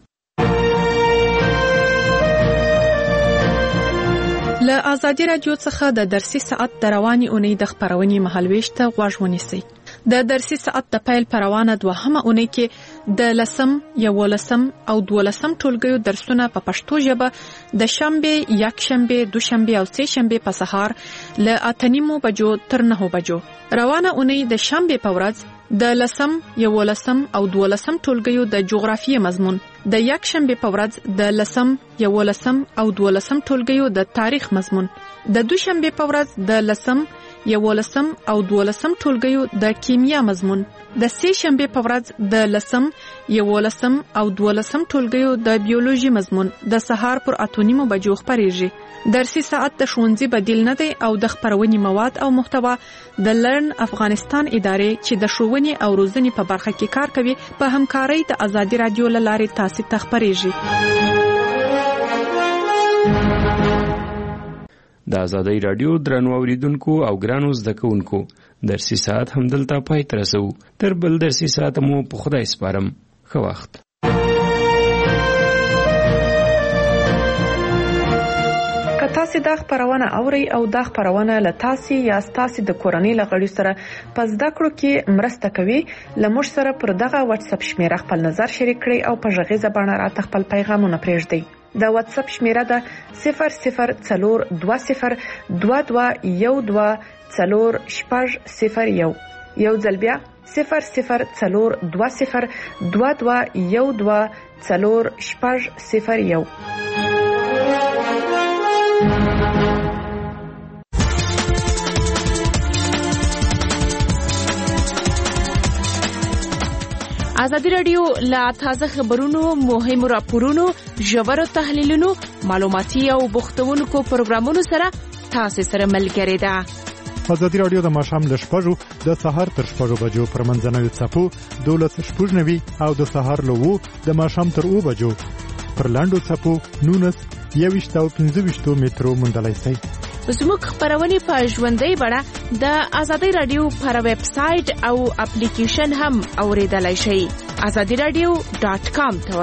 له آزادي رادیو څخه د درسي ساعت د رواني اونۍ د خبرونې مهالويش ته غوږ ونیسئ. د درسي ساعت د پیل پروانه دوهمه اونۍ کې د لسم، یولسم او دولسم ټولګیو درسونه په پښتو ژبه د شنبه، یکشنبه، دوشنبه او سه شنبه په سهار له اته نیمو بجو تر نهو بجو. روانه اونۍ د شنبه په ورځ د لسم، یولسم او دولسم ټولګیو د جغرافیې مضمون، د یکشنبه په ورځ د لسم، یولسم او دولسم ټولګیو د تاریخ مضمون، د دوشنبه په ورځ د لسم، یولسم او دولسم ټولګیو د کیمیا مضمون، د سه شنبه په ورځ د لسم، یولسم او دولسم ټولګیو د بیولوژي مضمون د سهار پر اته نیمو بجو خبرېږي. درسي ساعت د ښوونځي بدیل نه دی او د خبرونې مواد او محتوا د لرن افغانستان ادارې چې د ښوونې او روزنې په برخه کې کار کوي په همکارۍ د آزادي رادیو له لارې تاسو ته خبرېږي.
د آزادۍ رادیو درنو اوریدونکو او ګرانو زده کوونکو، درسي ساعت هم دلته پای ته رسو. تر بل درسي ساعت مو په خدای سپارم. ښه وخت.
کتا تاسو د خبرونه اوري او د خبرونه له تاسو یا تاسو د کورنۍ لغړی سره پس د کړو کې مرسته کوي لمر سره پر دغه واتس اپ شمیره خپل نظر شریک کړئ او په ژغه زبانه را خپل پیغامونه پرېږدئ د واتس اپ شمیره ده صفر صفر څلور دوه صفر دوه دوه یو دوه څلور شپږ صفر یو یو ځل بیا صفر صفر څلور دوه صفر دوه دوه یو دوه څلور شپږ صفر یو.
ازادي رادیو لا تازه خبرونو مهمو راپورونو ژورو تحلیلونو معلوماتي او بوختونکو پروګرامونو سره تاسو سره ملګری ده.
ازادي رادیو د ماښام ل شپږو د سهار تر شپږو بجو پر منځنوي څپو دولس شپږنوي او د سهار له وو د ماښام تر اوو بجو پر لاندو څپو نونس یويشت او پنځه ویشت مترو موندلای شئ.
زموږ خبرونه په ژوندۍ بڼه د ازادي رادیو پر ویب سټ او اپلیکیشن هم اوریدلای شئ. azadi radio dot com